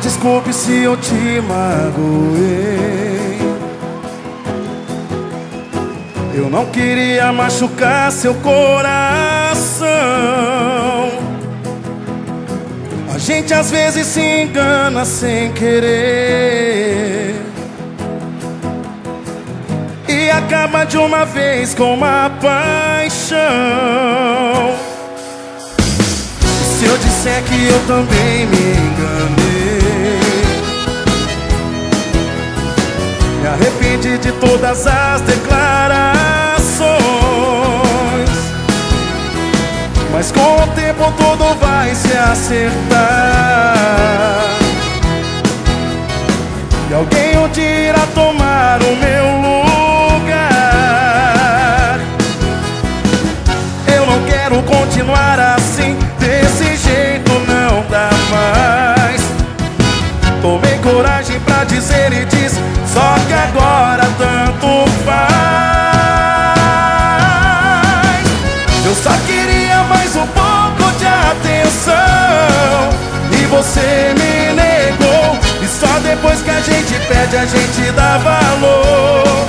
desculpe se eu te magoei. Eu não queria machucar seu coração. A gente às vezes se engana sem querer e acaba de uma vez com uma paixão. Se eu disser que eu também me enganei, me arrependi de todas as declarações, mas com o tempo tudo vai se acertar e alguém um dia irá tomar o meu lugar. Eu não quero continuar assim, desse jeito não dá mais. Tomei coragem pra dizer e disse, só que agora tanto faz. Eu só queria mais um pouco de atenção e você me negou. E só depois que a gente perde a gente dá valor.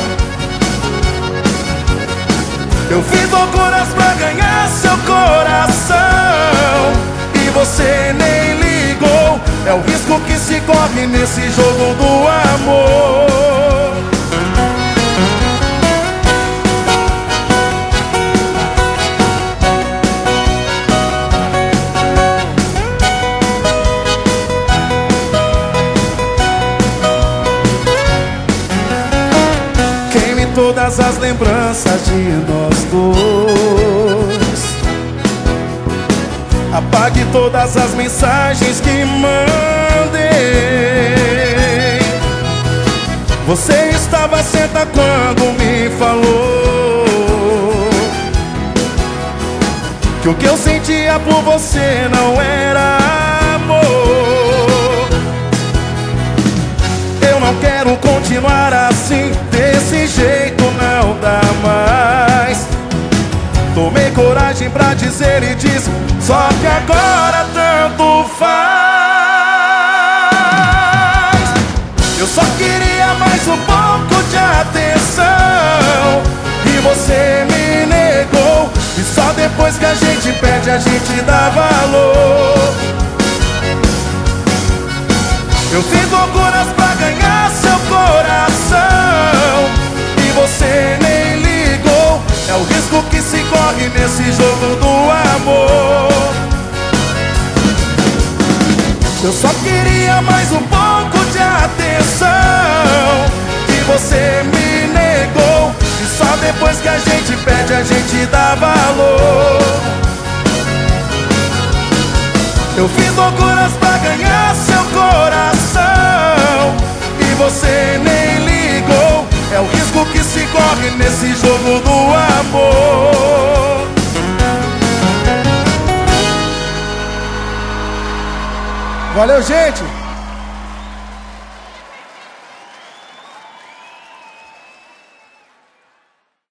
Eu fiz loucuras pra ganhar seu coração e você nem ligou. É o risco que se corre nesse jogo do amor. Queime todas as lembranças de nós dois, apague todas as mensagens que mandei. Você estava certa quando me falou que o que eu sentia por você não era amor. Eu não quero continuar assim, desse jeito não dá mais. Tomei coragem pra dizer e disse, só que agora tanto faz. Eu só queria mais um pouco de atenção e você me negou. E só depois que a gente perde a gente dá valor. Eu fiz loucuras pra ganhar seu coração e você nem ligou. É o risco que se corre nesse jogo do amor. Eu só queria mais um pouco de atenção e você me negou. E só depois que a gente perde a gente dá valor. Eu fiz loucuras pra ganhar seu coração e você nem ligou. É o risco que se corre nesse jogo do amor. Valeu, gente!